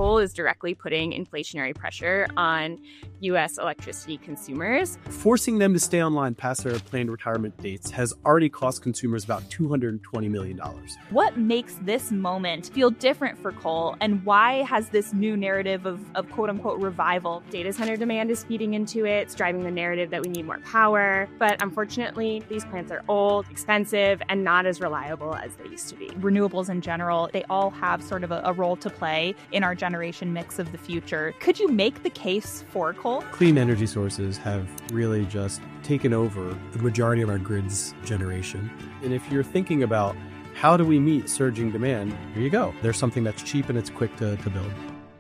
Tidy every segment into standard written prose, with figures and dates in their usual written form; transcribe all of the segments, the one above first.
coal is directly putting inflationary pressure on U.S. electricity consumers. Forcing them to stay online past their planned retirement dates has already cost consumers about $220 million. What makes this moment feel different for coal, and why has this new narrative of quote-unquote revival? Data center demand is feeding into it. It's driving the narrative that we need more power. But unfortunately, these plants are old, expensive, and not as reliable as they used to be. Renewables in general, they all have sort of a role to play in our generation mix of the future. Could you make the case for coal? Clean energy sources have really just taken over the majority of our grid's generation. And if you're thinking about how do we meet surging demand, here you go. There's something that's cheap and it's quick to build.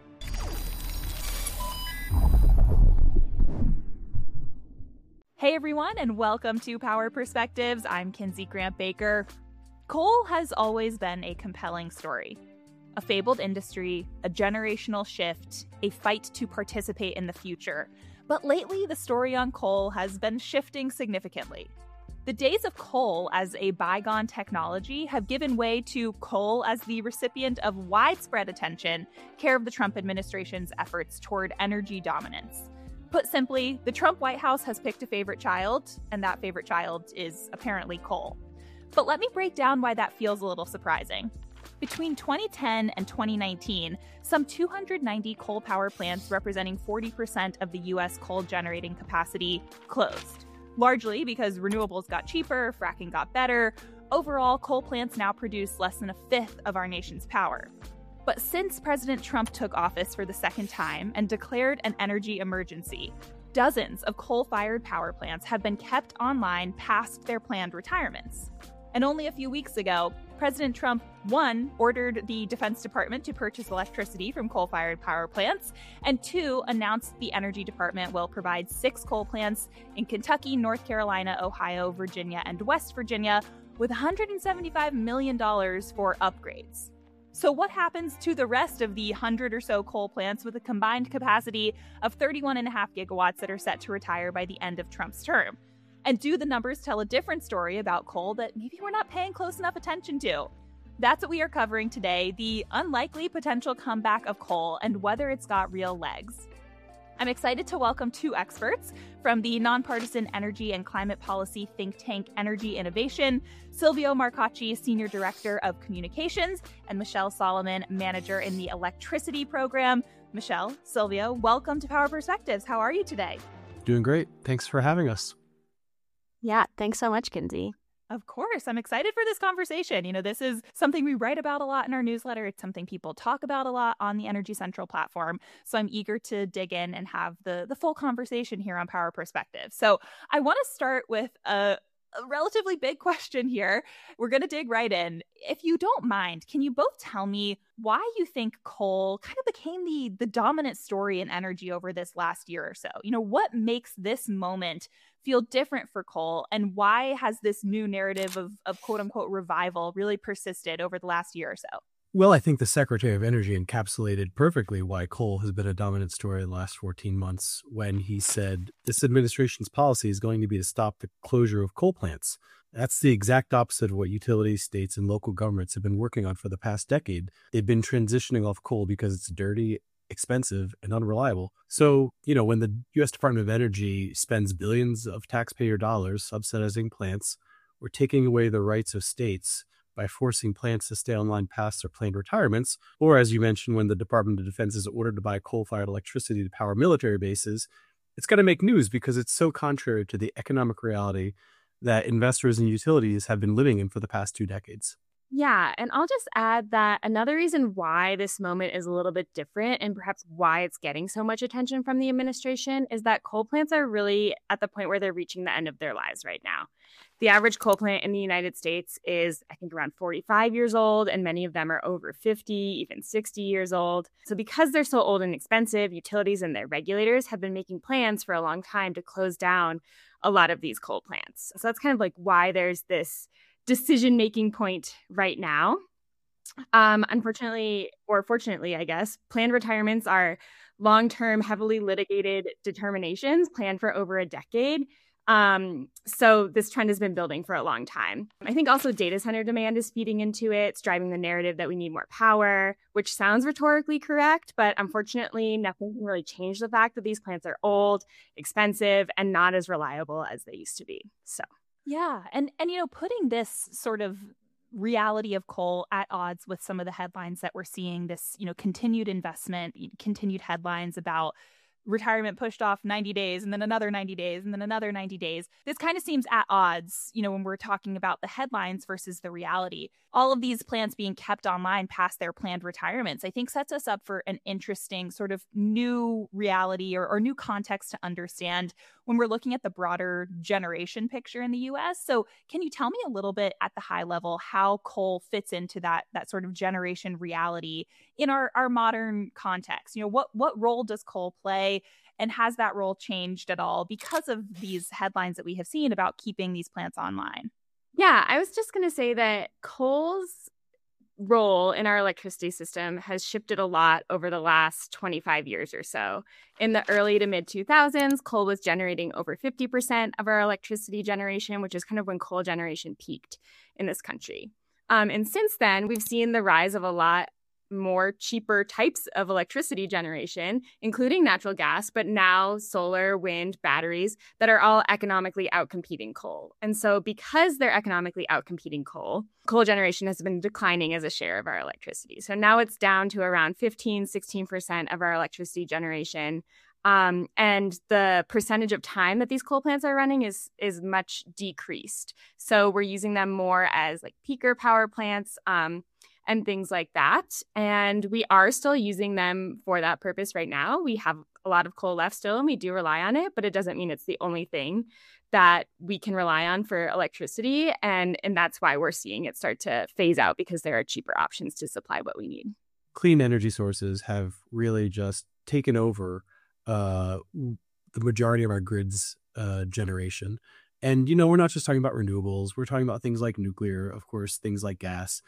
Hey everyone, and welcome to Power Perspectives. I'm Kinsey Grant Baker. Coal has always been a compelling story. A fabled industry, a generational shift, a fight to participate in the future. But lately, the story on coal has been shifting significantly. The days of coal as a bygone technology have given way to coal as the recipient of widespread attention, care of the Trump administration's efforts toward energy dominance. Put simply, the Trump White House has picked a favorite child, and that favorite child is apparently coal. But let me break down why that feels a little surprising. Between 2010 and 2019, some 290 coal power plants representing 40% of the U.S. coal generating capacity closed. Largely because renewables got cheaper, fracking got better. Overall, coal plants now produce less than a fifth of our nation's power. But since President Trump took office for the second time and declared an energy emergency, dozens of coal-fired power plants have been kept online past their planned retirements. And only a few weeks ago, President Trump, 1, ordered the Defense Department to purchase electricity from coal-fired power plants, and 2, announced the Energy Department will provide 6 coal plants in Kentucky, North Carolina, Ohio, Virginia, and West Virginia with $175 million for upgrades. So what happens to the rest of the 100 or so coal plants with a combined capacity of 31.5 gigawatts that are set to retire by the end of Trump's term? And do the numbers tell a different story about coal that maybe we're not paying close enough attention to? That's what we are covering today, the unlikely potential comeback of coal and whether it's got real legs. I'm excited to welcome 2 experts from the nonpartisan energy and climate policy think tank Energy Innovation, Silvio Marcacci, Senior Director of Communications, and Michelle Solomon, Manager in the Electricity Program. Michelle, Silvio, welcome to Power Perspectives. How are you today? Doing great. Thanks for having us. Yeah, thanks so much, Kinsey. Of course. I'm excited for this conversation. You know, this is something we write about a lot in our newsletter. It's something people talk about a lot on the Energy Central platform. So I'm eager to dig in and have the full conversation here on Power Perspective. So I want to start with a relatively big question here. We're going to dig right in. If you don't mind, can you both tell me why you think coal kind of became the dominant story in energy over this last year or so? You know, what makes this moment feel different for coal, and why has this new narrative of quote unquote revival really persisted over the last year or so? Well, I think the Secretary of Energy encapsulated perfectly why coal has been a dominant story in the last 14 months when he said this administration's policy is going to be to stop the closure of coal plants. That's the exact opposite of what utilities, states, and local governments have been working on for the past decade. They've been transitioning off coal because it's dirty, expensive, and unreliable. So, you know, when the U.S. Department of Energy spends billions of taxpayer dollars subsidizing plants or taking away the rights of states by forcing plants to stay online past their planned retirements, or as you mentioned, when the Department of Defense is ordered to buy coal-fired electricity to power military bases, it's got to make news because it's so contrary to the economic reality that investors and utilities have been living in for the past 2 decades. Yeah, and I'll just add that another reason why this moment is a little bit different and perhaps why it's getting so much attention from the administration is that coal plants are really at the point where they're reaching the end of their lives right now. The average coal plant in the United States is, I think, around 45 years old, and many of them are over 50, even 60 years old. So because they're so old and expensive, utilities and their regulators have been making plans for a long time to close down a lot of these coal plants. So that's kind of like why there's this decision-making point right now. Unfortunately, or fortunately, I guess, planned retirements are long-term, heavily litigated determinations planned for over a decade. So this trend has been building for a long time. I think also data center demand is feeding into it. It's driving the narrative that we need more power, which sounds rhetorically correct, but unfortunately, nothing can really change the fact that these plants are old, expensive, and not as reliable as they used to be. So yeah, and putting this sort of reality of coal at odds with some of the headlines that we're seeing, this continued investment, continued headlines about retirement pushed off 90 days and then another 90 days and then another 90 days. This kind of seems at odds, when we're talking about the headlines versus the reality. All of these plants being kept online past their planned retirements, I think sets us up for an interesting sort of new reality or new context to understand when we're looking at the broader generation picture in the US. So can you tell me a little bit at the high level how coal fits into that sort of generation reality in our modern context? What role does coal play, and has that role changed at all because of these headlines that we have seen about keeping these plants online? Yeah, I was just going to say that coal's role in our electricity system has shifted a lot over the last 25 years or so. In the early to mid 2000s, coal was generating over 50% of our electricity generation, which is kind of when coal generation peaked in this country. And since then, we've seen the rise of a lot more cheaper types of electricity generation, including natural gas, but now solar, wind, batteries that are all economically outcompeting coal. And so because they're economically outcompeting coal generation has been declining as a share of our electricity. So now it's down to around 16% of our electricity generation. And the percentage of time that these coal plants are running is much decreased. So we're using them more as like peaker power plants, and things like that. And we are still using them for that purpose right now. We have a lot of coal left still, and we do rely on it, but it doesn't mean it's the only thing that we can rely on for electricity. And that's why we're seeing it start to phase out, because there are cheaper options to supply what we need. Clean energy sources have really just taken over the majority of our grid's generation. And, we're not just talking about renewables. We're talking about things like nuclear, of course, things like gas.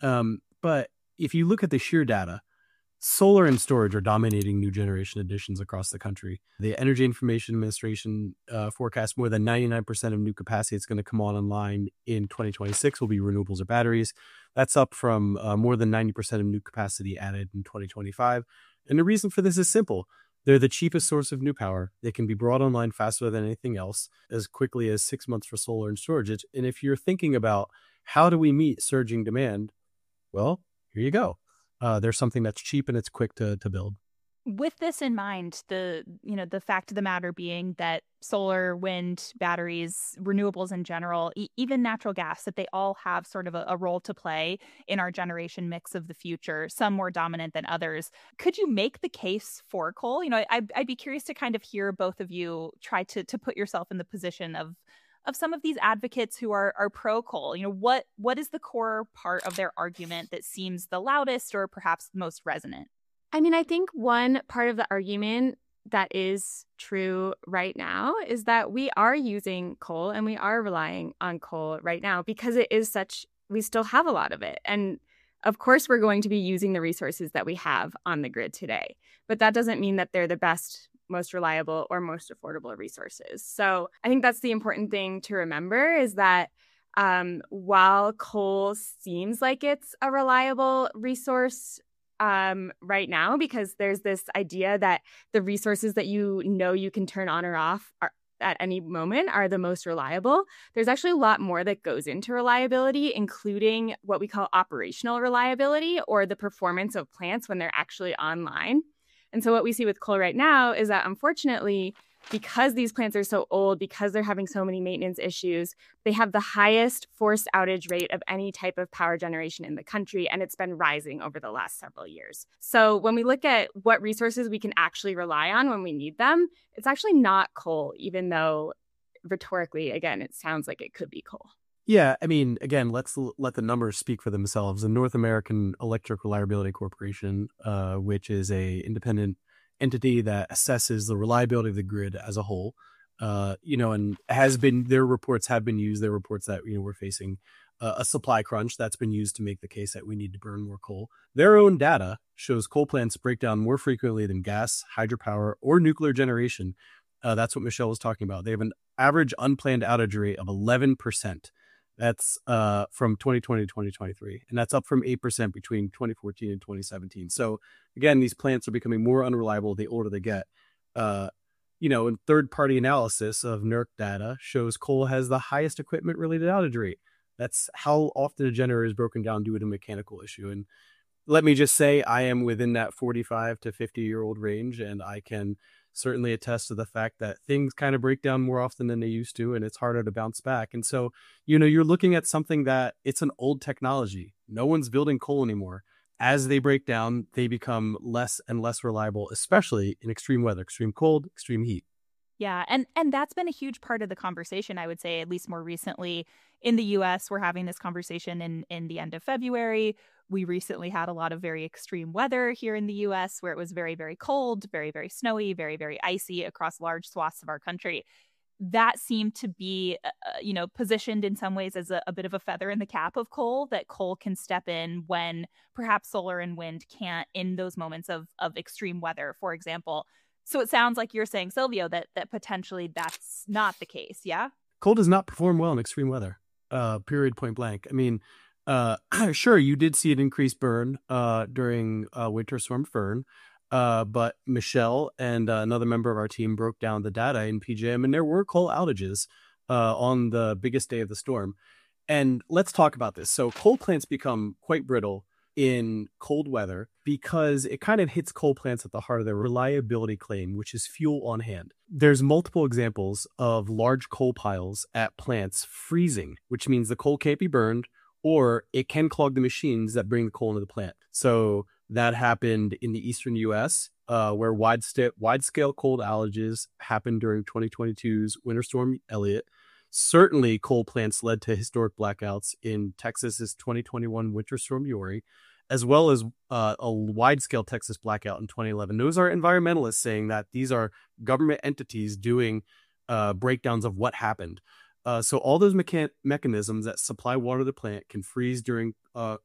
But if you look at the sheer data, solar and storage are dominating new generation additions across the country. The Energy Information Administration forecasts more than 99% of new capacity that's going to come online in 2026 will be renewables or batteries. That's up from more than 90% of new capacity added in 2025. And the reason for this is simple. They're the cheapest source of new power. They can be brought online faster than anything else, as quickly as 6 months for solar and storage. And if you're thinking about how do we meet surging demand, well, here you go. There's something that's cheap and it's quick to build. With this in mind, the fact of the matter being that solar, wind, batteries, renewables in general, even natural gas, that they all have sort of a role to play in our generation mix of the future, some more dominant than others. Could you make the case for coal? I'd be curious to kind of hear both of you try to put yourself in the position of some of these advocates who are pro coal. What is the core part of their argument that seems the loudest or perhaps most resonant? I mean, I think one part of the argument that is true right now is that we are using coal and we are relying on coal right now because we still have a lot of it. And of course, we're going to be using the resources that we have on the grid today. But that doesn't mean that they're the best, most reliable, or most affordable resources. So I think that's the important thing to remember is that while coal seems like it's a reliable resource right now, because there's this idea that the resources that you can turn on or off at any moment are the most reliable, there's actually a lot more that goes into reliability, including what we call operational reliability, or the performance of plants when they're actually online. And so what we see with coal right now is that, unfortunately, because these plants are so old, because they're having so many maintenance issues, they have the highest forced outage rate of any type of power generation in the country, and it's been rising over the last several years. So when we look at what resources we can actually rely on when we need them, it's actually not coal, even though rhetorically, again, it sounds like it could be coal. Yeah, I mean, again, let's let the numbers speak for themselves. The North American Electric Reliability Corporation, which is a independent entity that assesses the reliability of the grid as a whole, and their reports have been used. Their reports that we're facing a supply crunch that's been used to make the case that we need to burn more coal. Their own data shows coal plants break down more frequently than gas, hydropower, or nuclear generation. That's what Michelle was talking about. They have an average unplanned outage rate of 11%. That's from 2020 to 2023. And that's up from 8% between 2014 and 2017. So again, these plants are becoming more unreliable the older they get. And third-party analysis of NERC data shows coal has the highest equipment-related outage rate. That's how often a generator is broken down due to a mechanical issue. And let me just say, I am within that 45 to 50-year-old range, and I can certainly attest to the fact that things kind of break down more often than they used to, and it's harder to bounce back. And so, you're looking at something that it's an old technology. No one's building coal anymore. As they break down, they become less and less reliable, especially in extreme weather, extreme cold, extreme heat. Yeah, and that's been a huge part of the conversation, I would say, at least more recently. In the U.S., we're having this conversation in the end of February. We recently had a lot of very extreme weather here in the U.S. where it was very, very cold, very, very snowy, very, very icy across large swaths of our country. That seemed to be, positioned in some ways as a bit of a feather in the cap of coal, that coal can step in when perhaps solar and wind can't in those moments of extreme weather, for example. So it sounds like you're saying, Silvio, that potentially that's not the case, yeah? Coal does not perform well in extreme weather, period, point blank. I mean, sure, you did see an increased burn during Winter Storm Fern, but Michelle and another member of our team broke down the data in PJM, and there were coal outages on the biggest day of the storm. And let's talk about this. So coal plants become quite brittle in cold weather because it kind of hits coal plants at the heart of their reliability claim, which is fuel on hand. There's multiple examples of large coal piles at plants freezing, which means the coal can't be burned, or it can clog the machines that bring the coal into the plant. So that happened in the eastern U.S., where wide-scale cold outages happened during 2022's Winter Storm Elliott. Certainly, coal plants led to historic blackouts in Texas's 2021 Winter Storm Uri, as well as a wide-scale Texas blackout in 2011. Those are environmentalists saying that these are government entities doing breakdowns of what happened. So all those mechanisms that supply water to the plant can freeze during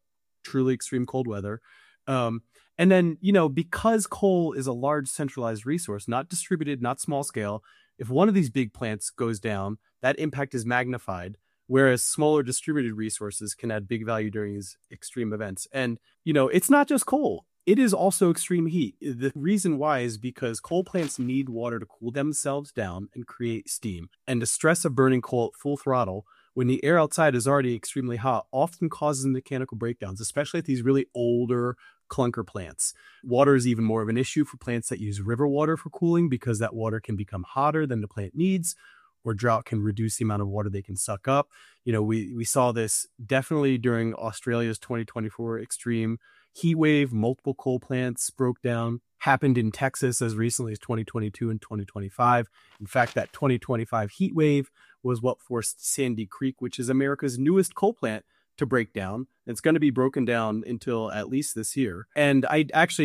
truly extreme cold weather. And then, because coal is a large centralized resource, not distributed, not small scale, if one of these big plants goes down, that impact is magnified, whereas smaller distributed resources can add big value during these extreme events. And, it's not just coal. It is also extreme heat. The reason why is because coal plants need water to cool themselves down and create steam. And the stress of burning coal at full throttle when the air outside is already extremely hot often causes mechanical breakdowns, especially at these really older clunker plants. Water is even more of an issue for plants that use river water for cooling because that water can become hotter than the plant needs, or drought can reduce the amount of water they can suck up. We saw this definitely during Australia's 2024 extreme heat wave. Multiple coal plants broke down. Happened in Texas as recently as 2022 and 2025. In fact, that 2025 heat wave was what forced Sandy Creek, which is America's newest coal plant, to break down. It's going to be broken down until at least this year. And I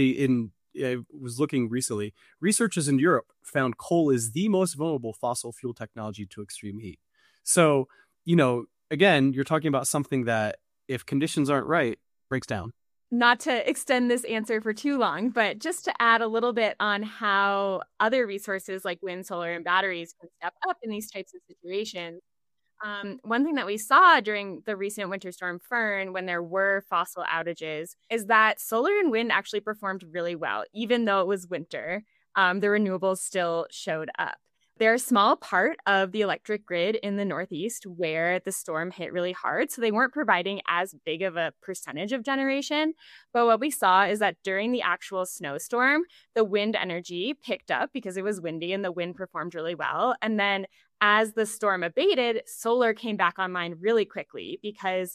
was looking recently, researchers in Europe found coal is the most vulnerable fossil fuel technology to extreme heat. So, again, you're talking about something that if conditions aren't right, breaks down. Not to extend this answer for too long, but just to add a little bit on how other resources like wind, solar, and batteries can step up in these types of situations. One thing that we saw during the recent Winter Storm Fern, when there were fossil outages, is that solar and wind actually performed really well. Even though it was winter, the renewables still showed up. They're a small part of the electric grid in the Northeast where the storm hit really hard, so they weren't providing as big of a percentage of generation. But what we saw is that during the actual snowstorm, the wind energy picked up because it was windy and the wind performed really well. And then as the storm abated, solar came back online really quickly because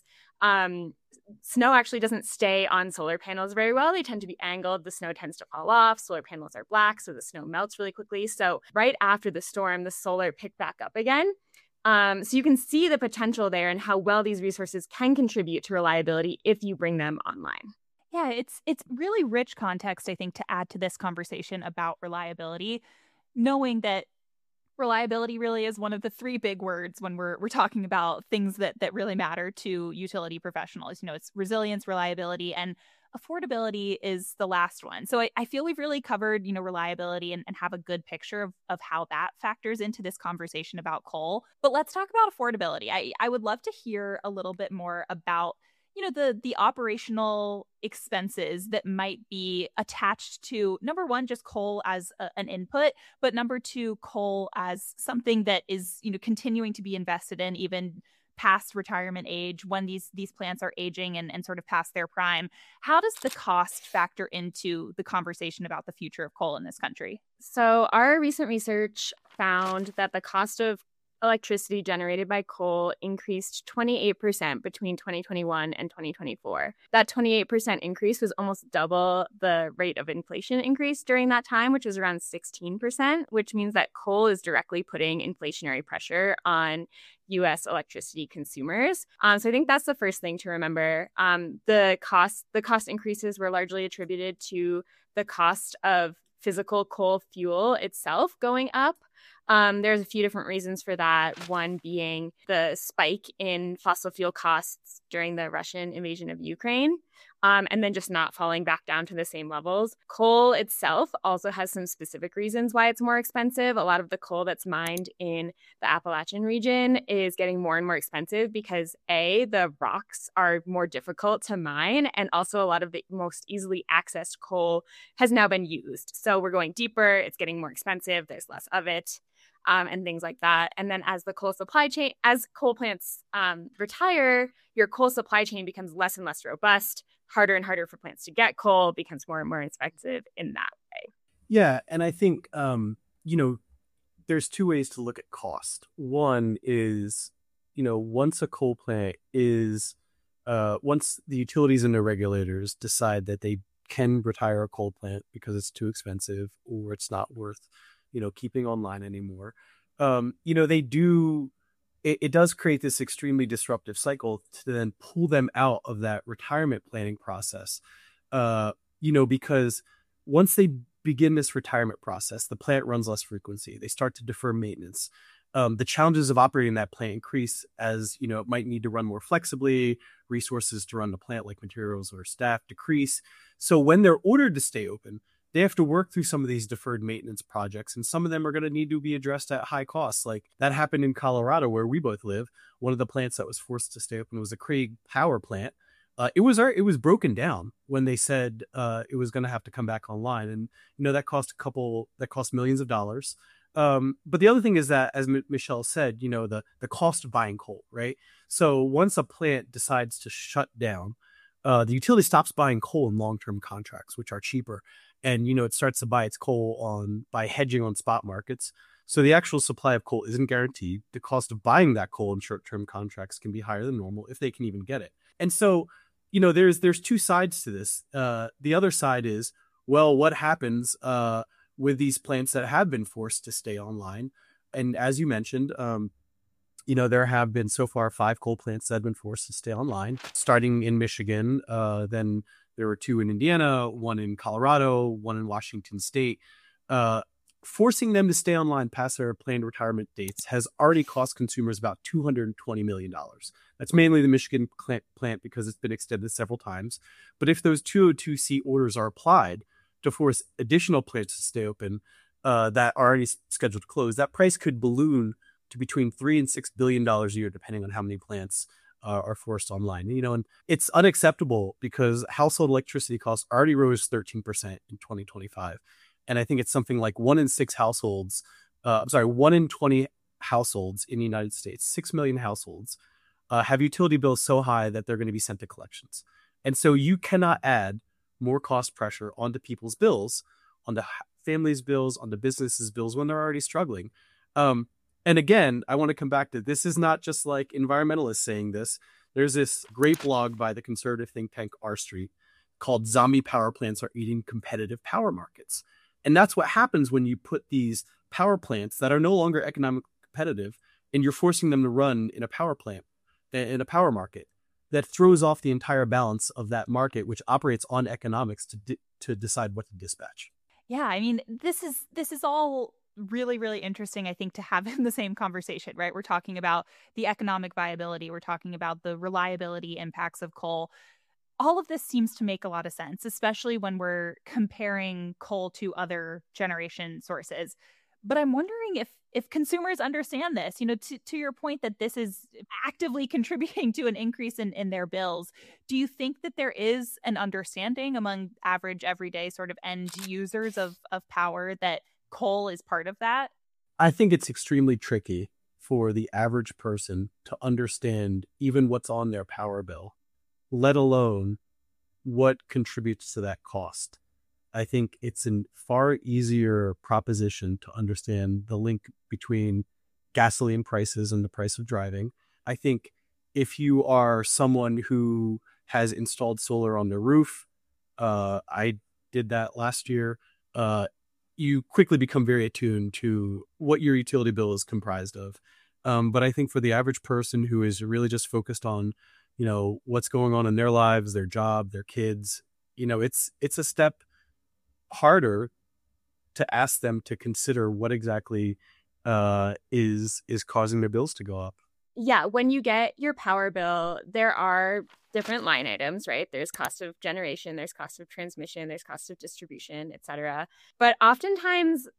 snow actually doesn't stay on solar panels very well. They tend to be angled. The snow tends to fall off. Solar panels are black, so the snow melts really quickly. So right after the storm, the solar picked back up again. So you can see the potential there and how well these resources can contribute to reliability if you bring them online. Yeah, it's really rich context, I think, to add to this conversation about reliability, knowing that reliability really is one of the three big words when we're talking about things that really matter to utility professionals. It's resilience, reliability, and affordability is the last one. So I feel we've really covered, reliability and have a good picture of how that factors into this conversation about coal. But let's talk about affordability. I would love to hear a little bit more about the operational expenses that might be attached to, number one, just coal as an input, but number two, coal as something that is, continuing to be invested in even past retirement age when these plants are aging and sort of past their prime. How does the cost factor into the conversation about the future of coal in this country? So our recent research found that the cost of electricity generated by coal increased 28% between 2021 and 2024. That 28% increase was almost double the rate of inflation increase during that time, which was around 16%, which means that coal is directly putting inflationary pressure on U.S. electricity consumers. So I think that's the first thing to remember. The cost increases were largely attributed to the cost of physical coal fuel itself going up. There's a few different reasons for that. One being the spike in fossil fuel costs during the Russian invasion of Ukraine, and then just not falling back down to the same levels. Coal itself also has some specific reasons why it's more expensive. A lot of the coal that's mined in the Appalachian region is getting more and more expensive because the rocks are more difficult to mine, and also a lot of the most easily accessed coal has now been used. So we're going deeper, it's getting more expensive, there's less of it. And things like that. And then as coal plants retire, your coal supply chain becomes less and less robust, harder and harder for plants to get coal, becomes more and more expensive in that way. Yeah. And I think, there's two ways to look at cost. One is, once a coal plant is, once the utilities and the regulators decide that they can retire a coal plant because it's too expensive or it's not worth keeping online anymore. It does create this extremely disruptive cycle to then pull them out of that retirement planning process. Because once they begin this retirement process, the plant runs less frequency. They start to defer maintenance. The challenges of operating that plant increase as, it might need to run more flexibly, resources to run the plant like materials or staff decrease. So when they're ordered to stay open, they have to work through some of these deferred maintenance projects, and some of them are going to need to be addressed at high costs. Like that happened in Colorado, where we both live. One of the plants that was forced to stay open was the Craig Power Plant. It was broken down when they said it was going to have to come back online, and that cost millions of dollars. But the other thing is that, as Michelle said, the cost of buying coal, right? So once a plant decides to shut down, the utility stops buying coal in long-term contracts, which are cheaper. And, it starts to buy its coal by hedging on spot markets. So the actual supply of coal isn't guaranteed. The cost of buying that coal in short-term contracts can be higher than normal if they can even get it. And so, there's two sides to this. The other side is, well, what happens with these plants that have been forced to stay online? And as you mentioned, there have been so far 5 coal plants that have been forced to stay online, starting in Michigan, then there were 2 in Indiana, 1 in Colorado, 1 in Washington State. Forcing them to stay online past their planned retirement dates has already cost consumers about $220 million. That's mainly the Michigan plant because it's been extended several times. But if those 202C orders are applied to force additional plants to stay open that are already scheduled to close, that price could balloon to between $3 and $6 billion a year, depending on how many plants are forced online. And it's unacceptable because household electricity costs already rose 13% in 2025. And I think it's something like 1 in 20 households in the United States, 6 million households, have utility bills so high that they're going to be sent to collections. And so you cannot add more cost pressure onto people's bills, on the families' bills, on the businesses' bills when they're already struggling. And again, I want to come back to this is not just like environmentalists saying this. There's this great blog by the conservative think tank R Street called Zombie Power Plants Are Eating Competitive Power Markets. And that's what happens when you put these power plants that are no longer economically competitive and you're forcing them to run in a power plant, in a power market that throws off the entire balance of that market, which operates on economics to decide what to dispatch. Yeah, I mean, this is all really, really interesting, I think, to have in the same conversation, right? We're talking about the economic viability. We're talking about the reliability impacts of coal. all of this seems to make a lot of sense, especially when we're comparing coal to other generation sources. But I'm wondering if consumers understand this, to your point that this is actively contributing to an increase in their bills. Do you think that there is an understanding among average, everyday sort of end users of power that coal is part of that? I think it's extremely tricky for the average person to understand even what's on their power bill, let alone what contributes to that cost. I think it's a far easier proposition to understand the link between gasoline prices and the price of driving. I think if you are someone who has installed solar on their roof, I did that last year, you quickly become very attuned to what your utility bill is comprised of. But I think for the average person who is really just focused on, what's going on in their lives, their job, their kids, it's a step harder to ask them to consider what exactly is causing their bills to go up. Yeah, when you get your power bill, there are different line items, right? There's cost of generation, there's cost of transmission, there's cost of distribution, et cetera. But oftentimes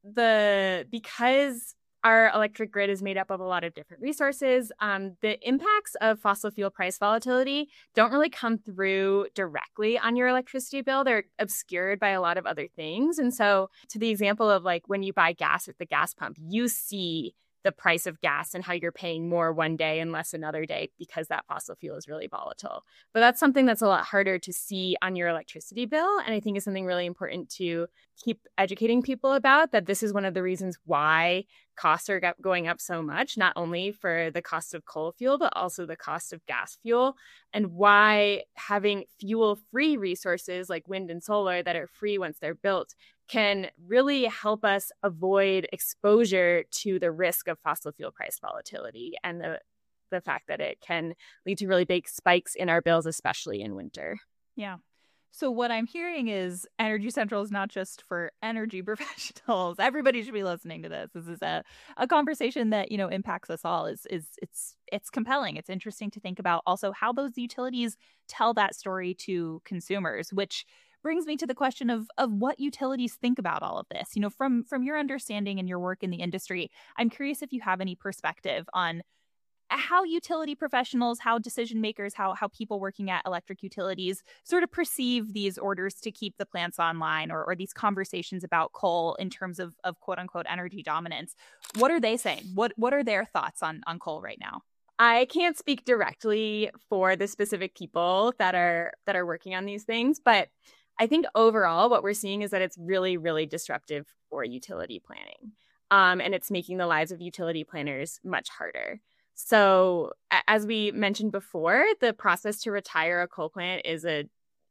because our electric grid is made up of a lot of different resources, the impacts of fossil fuel price volatility don't really come through directly on your electricity bill. They're obscured by a lot of other things. And so to the example of like when you buy gas at the gas pump, you see the price of gas and how you're paying more one day and less another day because that fossil fuel is really volatile. But that's something that's a lot harder to see on your electricity bill. And I think is something really important to keep educating people about, that this is one of the reasons why costs are going up so much, not only for the cost of coal fuel, but also the cost of gas fuel, and why having fuel-free resources like wind and solar that are free once they're built can really help us avoid exposure to the risk of fossil fuel price volatility and the fact that it can lead to really big spikes in our bills, especially in winter. Yeah. So what I'm hearing is Energy Central is not just for energy professionals. Everybody should be listening to this. This is a conversation that, impacts us all. It's compelling. It's interesting to think about also how those utilities tell that story to consumers, which brings me to the question of what utilities think about all of this. From your understanding and your work in the industry, I'm curious if you have any perspective on how utility professionals, how decision makers, how people working at electric utilities sort of perceive these orders to keep the plants online or these conversations about coal in terms of quote unquote energy dominance. What are they saying? What are their thoughts on coal right now? I can't speak directly for the specific people that are working on these things, but I think overall what we're seeing is that it's really, really disruptive for utility planning. And it's making the lives of utility planners much harder. So as we mentioned before, the process to retire a coal plant is a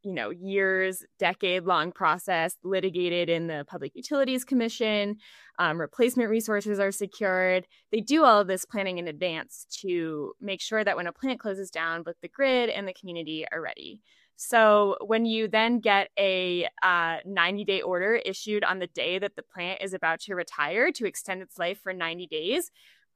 years, decade-long process litigated in the Public Utilities Commission. Replacement resources are secured. They do all of this planning in advance to make sure that when a plant closes down, both the grid and the community are ready. So when you then get a 90-day order issued on the day that the plant is about to retire to extend its life for 90 days,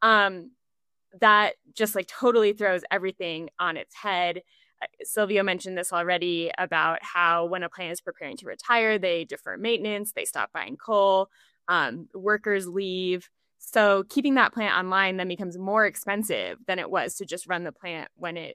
that just totally throws everything on its head. Silvio mentioned this already about how when a plant is preparing to retire, they defer maintenance, they stop buying coal, workers leave. So keeping that plant online then becomes more expensive than it was to just run the plant when it,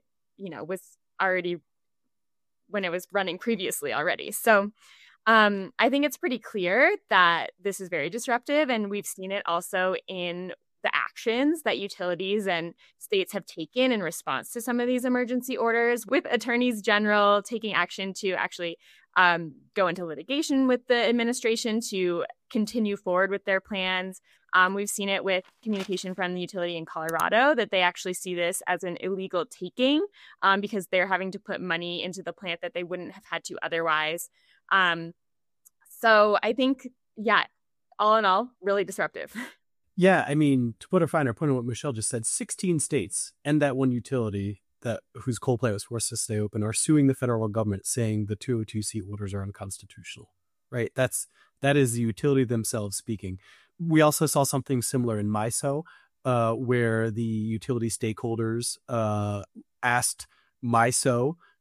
was running previously already. So I think it's pretty clear that this is very disruptive, and we've seen it also in the actions that utilities and states have taken in response to some of these emergency orders, with attorneys general taking action to actually go into litigation with the administration to continue forward with their plans. We've seen it with communication from the utility in Colorado that they actually see this as an illegal taking because they're having to put money into the plant that they wouldn't have had to otherwise. So I think, all in all, really disruptive. Yeah, I mean, to put a finer point on what Michelle just said, 16 states and that one utility whose coal plant was forced to stay open are suing the federal government, saying the 202(c) orders are unconstitutional. Right? That is the utility themselves speaking. We also saw something similar in MISO, where the utility stakeholders asked MISO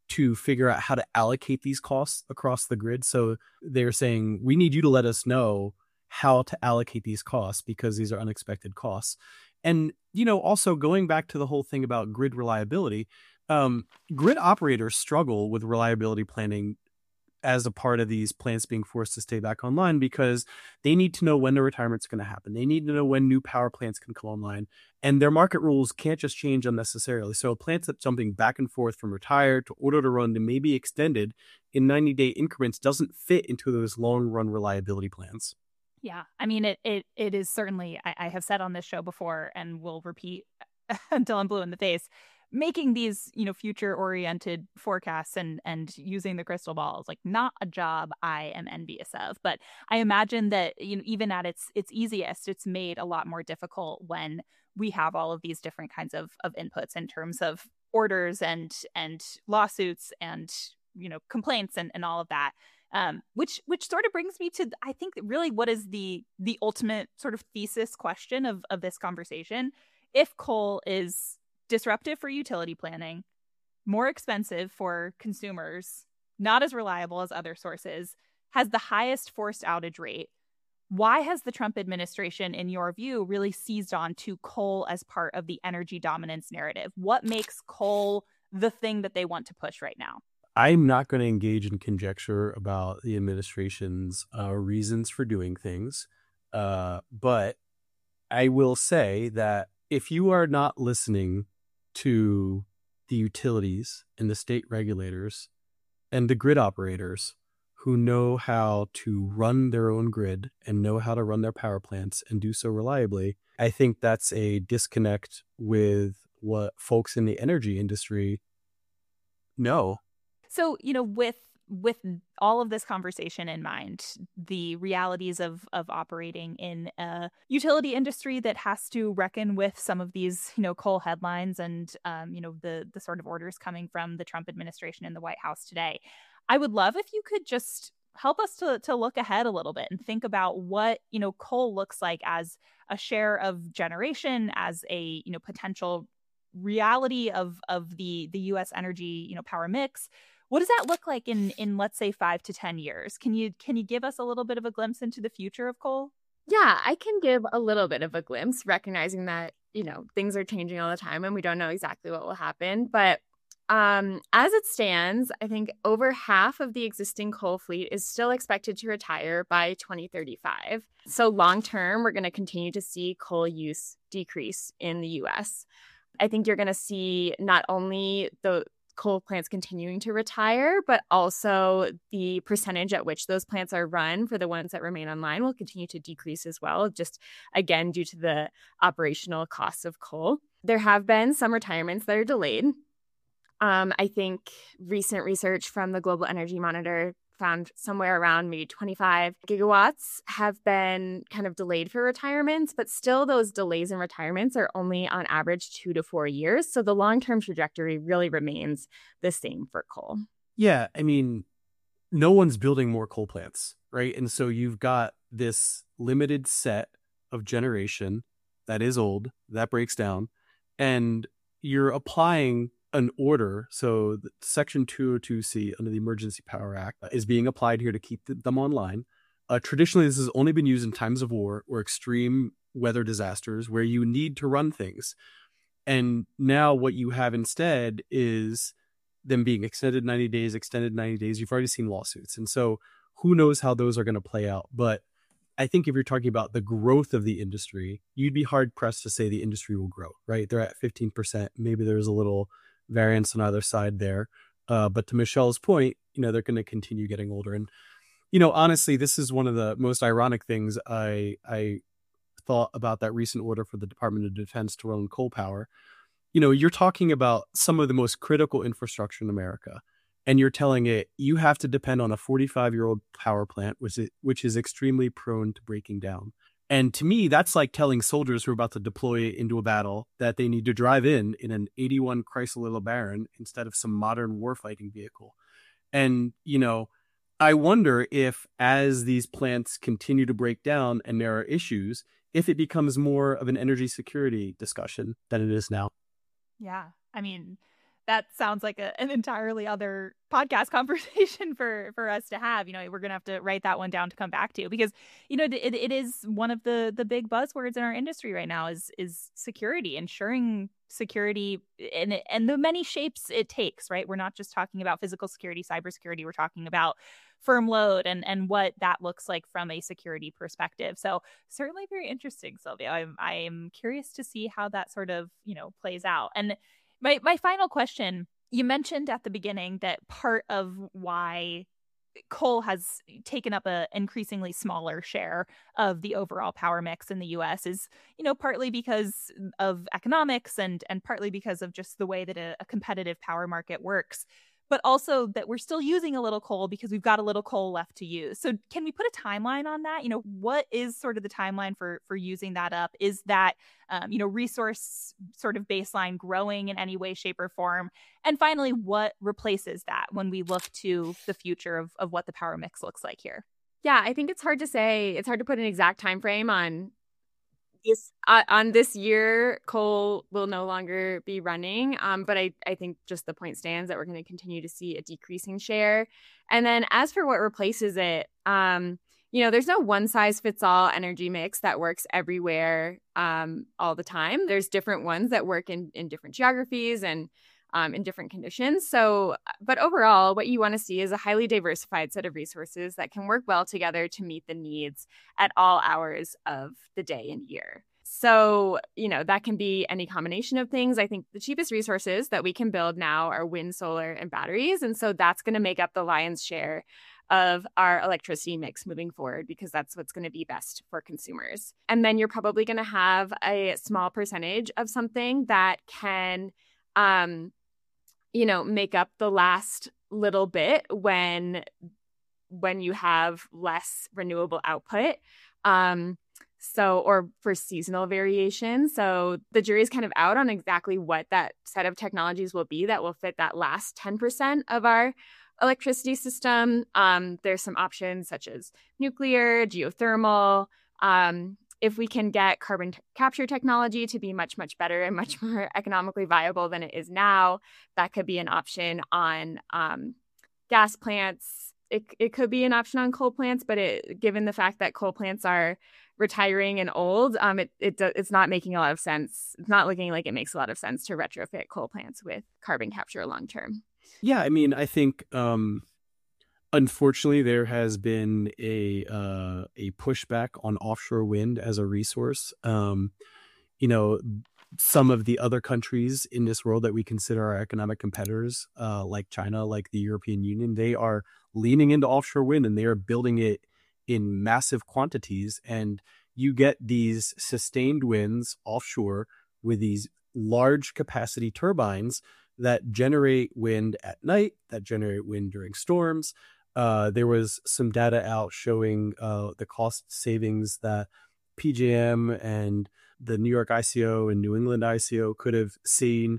to figure out how to allocate these costs across the grid. So they're saying, we need you to let us know how to allocate these costs because these are unexpected costs. And, also going back to the whole thing about grid reliability, grid operators struggle with reliability planning as a part of these plants being forced to stay back online because they need to know when the retirement's going to happen. They need to know when new power plants can come online, and their market rules can't just change unnecessarily. So a plant that's jumping back and forth from retired to order to run to maybe extended in 90-day increments doesn't fit into those long run reliability plans. Yeah, I mean, it is certainly, I have said on this show before and will repeat until I'm blue in the face, making these, future-oriented forecasts and using the crystal ball is like not a job I am envious of. But I imagine that, even at its easiest, it's made a lot more difficult when we have all of these different kinds of inputs in terms of orders and lawsuits and, complaints and all of that. Which sort of brings me to, I think, really what is the ultimate sort of thesis question of this conversation. If coal is disruptive for utility planning, more expensive for consumers, not as reliable as other sources, has the highest forced outage rate, why has the Trump administration, in your view, really seized on to coal as part of the energy dominance narrative? What makes coal the thing that they want to push right now? I'm not going to engage in conjecture about the administration's reasons for doing things, but I will say that if you are not listening to the utilities and the state regulators and the grid operators who know how to run their own grid and know how to run their power plants and do so reliably, I think that's a disconnect with what folks in the energy industry know. So, with all of this conversation in mind, the realities of operating in a utility industry that has to reckon with some of these, coal headlines and, the sort of orders coming from the Trump administration in the White House today, I would love if you could just help us to look ahead a little bit and think about what, coal looks like as a share of generation, as a, potential reality of the U.S. energy, power mix. What does that look like in let's say 5 to 10 years? Can you give us a little bit of a glimpse into the future of coal? Yeah, I can give a little bit of a glimpse, recognizing that, things are changing all the time and we don't know exactly what will happen. But as it stands, I think over half of the existing coal fleet is still expected to retire by 2035. So long term, we're going to continue to see coal use decrease in the U.S. I think you're going to see not only the coal plants continuing to retire, but also the percentage at which those plants are run for the ones that remain online will continue to decrease as well, just again, due to the operational costs of coal. There have been some retirements that are delayed. I think recent research from the Global Energy Monitor found somewhere around maybe 25 gigawatts have been kind of delayed for retirements, but still those delays in retirements are only on average 2 to 4 years. So the long-term trajectory really remains the same for coal. Yeah, I mean, no one's building more coal plants, right? And so you've got this limited set of generation that is old, that breaks down, and you're applying an order. So Section 202C under the Emergency Power Act is being applied here to keep them online. Traditionally, this has only been used in times of war or extreme weather disasters where you need to run things. And now what you have instead is them being extended 90 days. You've already seen lawsuits. And so who knows how those are going to play out. But I think if you're talking about the growth of the industry, you'd be hard pressed to say the industry will grow, right? They're at 15%. Maybe there's a little variance on either side there. But to Michelle's point, they're going to continue getting older. And, honestly, this is one of the most ironic things I thought about that recent order for the Department of Defense to run coal power. You're talking about some of the most critical infrastructure in America, and you're telling it you have to depend on a 45-year-old power plant, which is extremely prone to breaking down. And to me, that's like telling soldiers who are about to deploy into a battle that they need to drive in an 81 Chrysler LeBaron instead of some modern warfighting vehicle. And, I wonder if as these plants continue to break down and there are issues, if it becomes more of an energy security discussion than it is now. Yeah. I mean, that sounds like an entirely other podcast conversation for us to have. We're going to have to write that one down to come back to, because, it is one of the big buzzwords in our industry right now is security, ensuring security and the many shapes it takes, right? We're not just talking about physical security, cybersecurity. We're talking about firm load and what that looks like from a security perspective. So certainly very interesting, Sylvia. I'm curious to see how that sort of, plays out. And my final question, you mentioned at the beginning that part of why coal has taken up an increasingly smaller share of the overall power mix in the U.S. is, partly because of economics and partly because of just the way that a competitive power market works, but also that we're still using a little coal because we've got a little coal left to use. So can we put a timeline on that? What is sort of the timeline for using that up? Is that, resource sort of baseline growing in any way, shape, or form? And finally, what replaces that when we look to the future of what the power mix looks like here? Yeah, I think it's hard to say. It's hard to put an exact time frame on this year. Coal will no longer be running, but I think just the point stands that we're going to continue to see a decreasing share. And then as for what replaces it, there's no one size fits all energy mix that works everywhere all the time. There's different ones that work in different geographies and in different conditions. So, but overall, what you want to see is a highly diversified set of resources that can work well together to meet the needs at all hours of the day and year. So, that can be any combination of things. I think the cheapest resources that we can build now are wind, solar, and batteries. And so that's going to make up the lion's share of our electricity mix moving forward, because that's what's going to be best for consumers. And then you're probably going to have a small percentage of something that can make up the last little bit when you have less renewable output. Or for seasonal variation. So the jury's kind of out on exactly what that set of technologies will be that will fit that last 10% of our electricity system. There's some options such as nuclear, geothermal. If we can get carbon capture technology to be much, much better and much more economically viable than it is now, that could be an option on gas plants. It could be an option on coal plants, but given the fact that coal plants are retiring and old, it's not making a lot of sense. It's not looking like it makes a lot of sense to retrofit coal plants with carbon capture long term. Yeah, I mean, I think unfortunately there has been a pushback on offshore wind as a resource. Some of the other countries in this world that we consider our economic competitors, like China, like the European Union, they are leaning into offshore wind and they are building it in massive quantities. And you get these sustained winds offshore with these large capacity turbines that generate wind at night, that generate wind during storms. There was some data out showing the cost savings that PJM and the New York ICO and New England ICO could have seen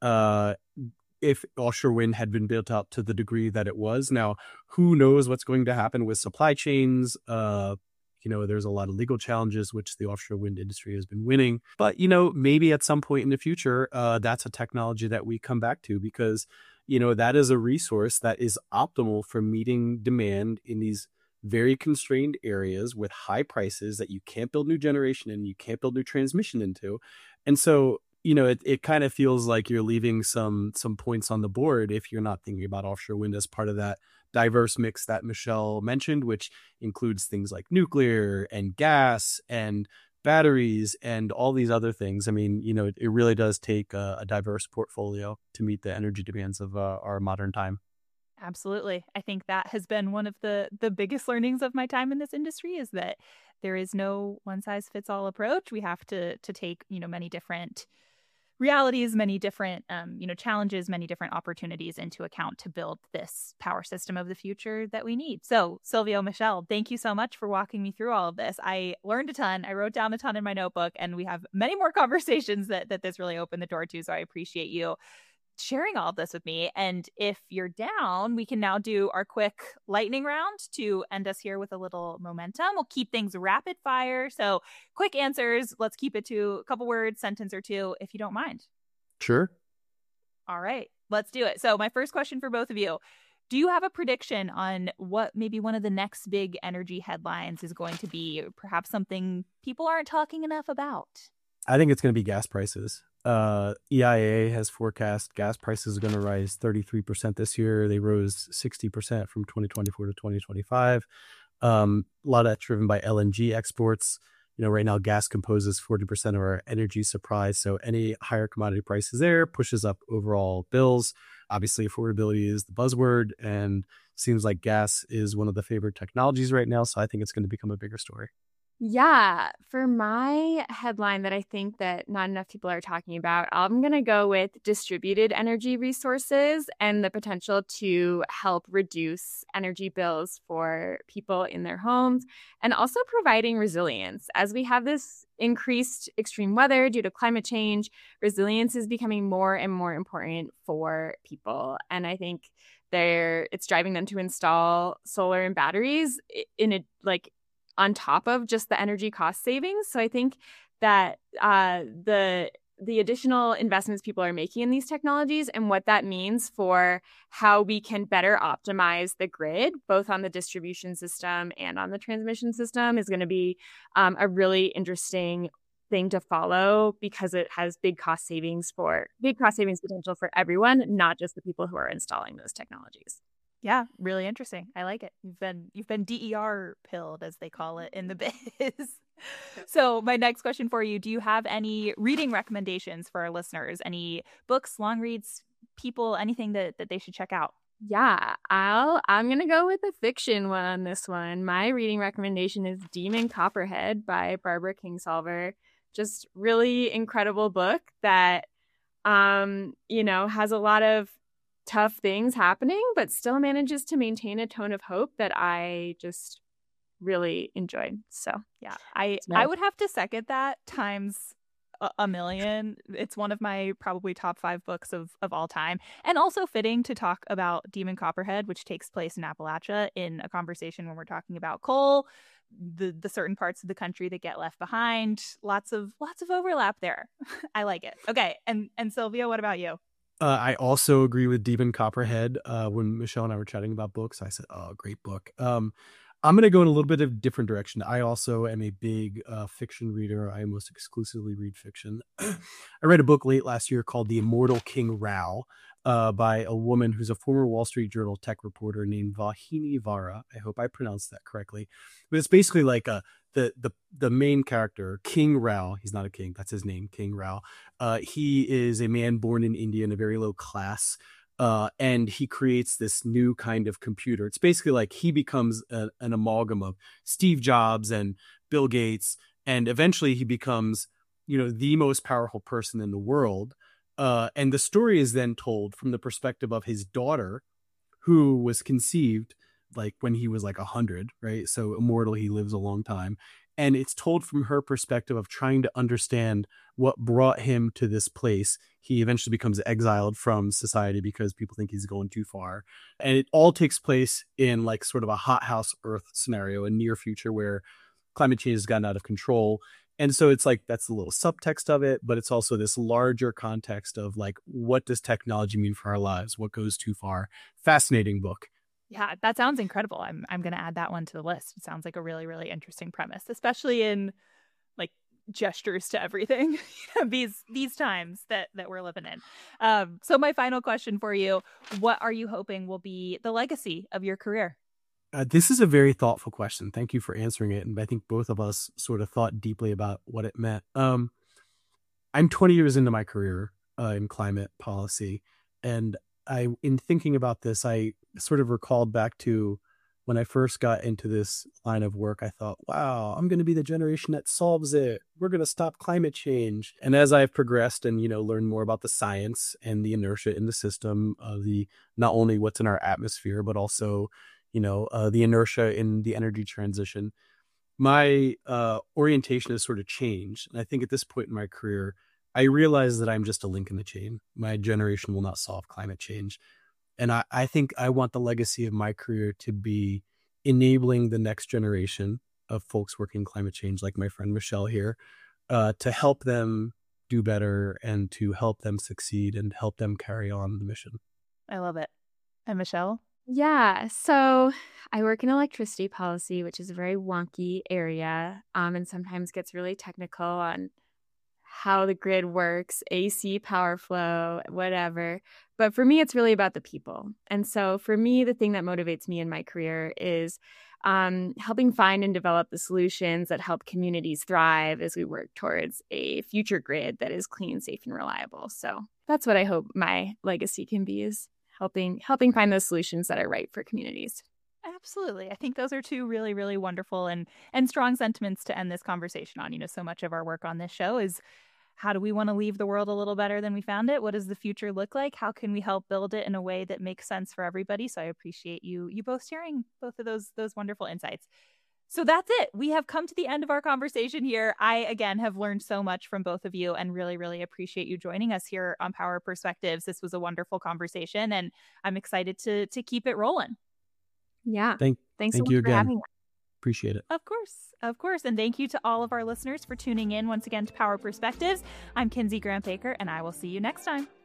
if offshore wind had been built out to the degree that it was. Now, who knows what's going to happen with supply chains? There's a lot of legal challenges, which the offshore wind industry has been winning. But, maybe at some point in the future, that's a technology that we come back to, because, that is a resource that is optimal for meeting demand in these very constrained areas with high prices that you can't build new generation in, you can't build new transmission into. And so, it kind of feels like you're leaving some points on the board if you're not thinking about offshore wind as part of that diverse mix that Michelle mentioned, which includes things like nuclear and gas and batteries and all these other things. I mean, it really does take a diverse portfolio to meet the energy demands of our modern time. Absolutely. I think that has been one of the biggest learnings of my time in this industry, is that there is no one size fits all approach. We have to take, many different realities, many different, challenges, many different opportunities into account to build this power system of the future that we need. So, Sylvia, Michelle, thank you so much for walking me through all of this. I learned a ton. I wrote down a ton in my notebook, and we have many more conversations that this really opened the door to. So I appreciate you sharing all of this with me. And if you're down, we can now do our quick lightning round to end us here with a little momentum. We'll keep things rapid fire. So quick answers. Let's keep it to a couple words, sentence or two, if you don't mind. Sure. All right. let's do it. So my first question for both of you, do you have a prediction on what maybe one of the next big energy headlines is going to be? Perhaps something people aren't talking enough about? I think it's going to be gas prices. EIA has forecast gas prices are going to rise 33% this year. They rose 60% from 2024 to 2025. A lot of that driven by LNG exports. Right now gas composes 40% of our energy supply. So any higher commodity prices there pushes up overall bills. Obviously, affordability is the buzzword, and seems like gas is one of the favorite technologies right now. So I think it's going to become a bigger story. Yeah, for my headline that I think that not enough people are talking about, I'm going to go with distributed energy resources and the potential to help reduce energy bills for people in their homes, and also providing resilience. As we have this increased extreme weather due to climate change, resilience is becoming more and more important for people. And I think it's driving them to install solar and batteries in a on top of just the energy cost savings. So I think that the additional investments people are making in these technologies and what that means for how we can better optimize the grid, both on the distribution system and on the transmission system, is going to be a really interesting thing to follow, because it has big cost savings potential for everyone, not just the people who are installing those technologies. Yeah, really interesting. I like it. You've been DER pilled, as they call it in the biz. So my next question for you, do you have any reading recommendations for our listeners? Any books, long reads, people, anything that they should check out? Yeah, I'm going to go with a fiction one on this one. My reading recommendation is Demon Copperhead by Barbara Kingsolver. Just really incredible book that, has a lot of tough things happening, but still manages to maintain a tone of hope that I just really enjoyed. So yeah, I would have to second that times a million. It's one of my probably top 5 books of all time, and also fitting to talk about Demon Copperhead, which takes place in Appalachia, in a conversation when we're talking about coal, the certain parts of the country that get left behind. Lots of overlap there. I like it. Okay, and Sylvia, what about you? I also agree with Demon Copperhead. When Michelle and I were chatting about books, I said, "Oh, great book." I'm going to go in a little bit of a different direction. I also am a big fiction reader. I almost exclusively read fiction. I read a book late last year called The Immortal King Rao by a woman who's a former Wall Street Journal tech reporter named Vahini Vara. I hope I pronounced that correctly. But it's basically like the main character, King Rao. He's not a king. That's his name, King Rao. He is a man born in India in a very low class. And he creates this new kind of computer. It's basically like he becomes an amalgam of Steve Jobs and Bill Gates. And eventually he becomes, the most powerful person in the world. And the story is then told from the perspective of his daughter, who was conceived when he was 100, right? So immortal, he lives a long time. And it's told from her perspective of trying to understand what brought him to this place. He eventually becomes exiled from society because people think he's going too far. And it all takes place in sort of a hothouse Earth scenario, a near future where climate change has gotten out of control. And so it's that's the little subtext of it, but it's also this larger context of what does technology mean for our lives? What goes too far? Fascinating book. Yeah, that sounds incredible. I'm going to add that one to the list. It sounds like a really, really interesting premise, especially in gestures to everything these times that we're living in. So my final question for you, what are you hoping will be the legacy of your career? This is a very thoughtful question. Thank you for answering it. And I think both of us sort of thought deeply about what it meant. I'm 20 years into my career in climate policy. And in thinking about this, I sort of recalled back to when I first got into this line of work. I thought, wow, I'm going to be the generation that solves it. We're going to stop climate change. And as I've progressed and, learned more about the science and the inertia in the system, not only what's in our atmosphere, but also, the inertia in the energy transition, my orientation has sort of changed. And I think at this point in my career, I realize that I'm just a link in the chain. My generation will not solve climate change. And I think I want the legacy of my career to be enabling the next generation of folks working climate change, like my friend Michelle here, to help them do better and to help them succeed and help them carry on the mission. I love it. And Michelle? Yeah, so I work in electricity policy, which is a very wonky area, and sometimes gets really technical on how the grid works, AC, power flow, whatever. But for me, it's really about the people. And so for me, the thing that motivates me in my career is helping find and develop the solutions that help communities thrive as we work towards a future grid that is clean, safe, and reliable. So that's what I hope my legacy can be, is helping find those solutions that are right for communities. Absolutely. I think those are two really, really wonderful and strong sentiments to end this conversation on. So much of our work on this show is, how do we want to leave the world a little better than we found it? What does the future look like? How can we help build it in a way that makes sense for everybody? So I appreciate you both sharing both of those wonderful insights. So that's it. We have come to the end of our conversation here. I, again, have learned so much from both of you and really, really appreciate you joining us here on Power Perspectives. This was a wonderful conversation, and I'm excited to keep it rolling. Yeah. Thank Thanks so you much for again. having us. Appreciate it. Of course. And thank you to all of our listeners for tuning in once again to Power Perspectives. I'm Kinsey Grant Baker, and I will see you next time.